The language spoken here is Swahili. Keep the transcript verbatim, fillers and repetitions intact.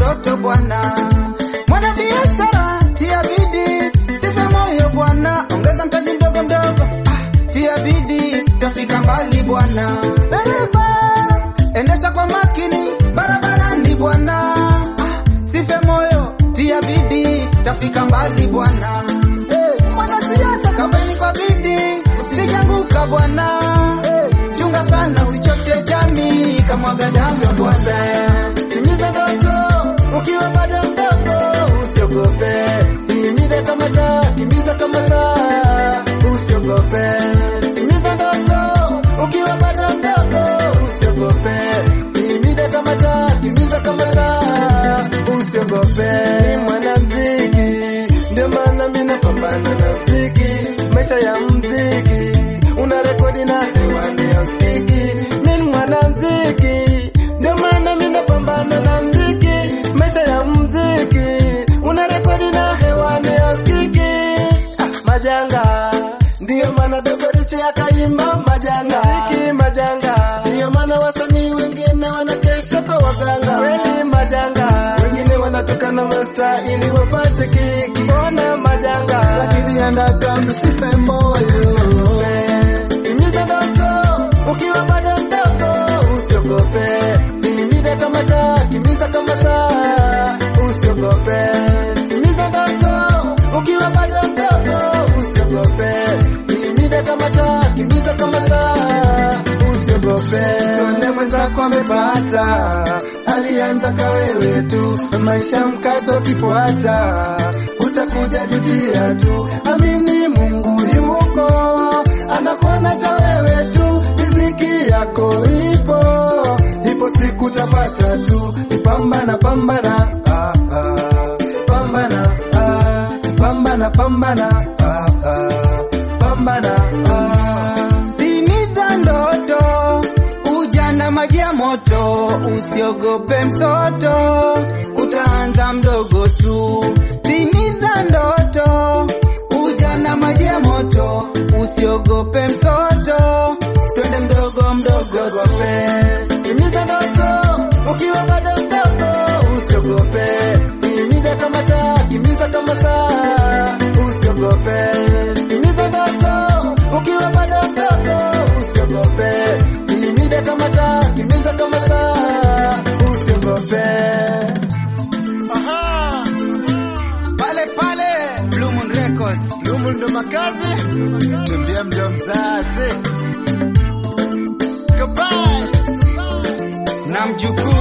ndoto bwana. Mwana biashara tia bidii, sife moyo bwana, ongeza mtaji mdogo mdogo. Ah, tia bidii tafika mbali bwana. Dereva endesha kwa makini barabarani bwana. Ah, sife moyo tia bidii tafika mbali bwana. Hey, mwana siasa kampeni kwa bidii, usijanguka bwana. Hey, chunga sana usichoche jamii kama gadamu bwana. Timiza ndoto ukiwa bado mdogo, usiogope. Timiza kama taa, timiza kama taa, usiogope. Timiza ndoto ukiwa bado mdogo, usiogope. Timiza kama taa, timiza kama taa, usiogope. Ni mwanamuziki, ndio maana mimi napambana na muziki. Maisha ya muziki, una rekodi na hewani ya muziki. Mimi mwanamuziki, ndio maana mimi napambana na muziki. Maisha ya muziki, una rekodi na hewani ya muziki. Ah, majanga, ndio maana Dogorichi akaimba majanga. Muziki majanga, ndio maana wasanii wengine wanakesha kwa waganga. Kweli majanga, wengine wanatoka na masta ili wapate kiki. Ona majanga, lakini andaka msife moyo. Timiza ndoto ukiwa bado mdogo, usiogope. Timiza kama taa, timiza kama taa, usiogope. Timiza ndoto ukiwa bado mdogo, usiogope. Timiza kama taa, timiza kama taa, usiogope. Tuone mwenzako amepata, alianza ka wewe tu. Maisha mkato kifuata, utakuja jutia tu. Amini Mungu yuko, anakuona ta wewe tu. Riziki yako ipo, ipo siku tapata tu. Pambana pambana, ah ah, pambana ah, pambana pambana, ah ah, pambana ah. Timiza ndoto, ujana maji ya moto, usiogope msoto, utaanza mdogo tu. Timiza ndoto, ujana maji ya moto, usiogope msoto, twende mdogo mdogo gope. Timiza ndoto ukiwa bado mdogo, usiogope. Timiza kama taa, timiza kama taa, usiogope. Timiza ndoto ukiwa bado mdogo, usiogope. Timiza kama taa, timiza kama taa, usiogope. Aha, pale pale Blue Moon Records, Blue Moon ndo makazi, tumbia mdo mzazi. Goodbye na mjukuu